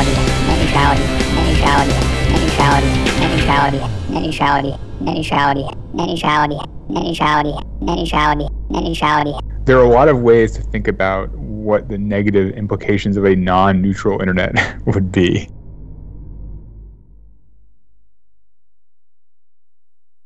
neutrality, net neutrality, net neutrality, net neutrality, net neutrality, net neutrality, net neutrality, net neutrality, net neutrality, net neutrality, net neutrality. There are a lot of ways to think about what the negative implications of a non-neutral internet would be.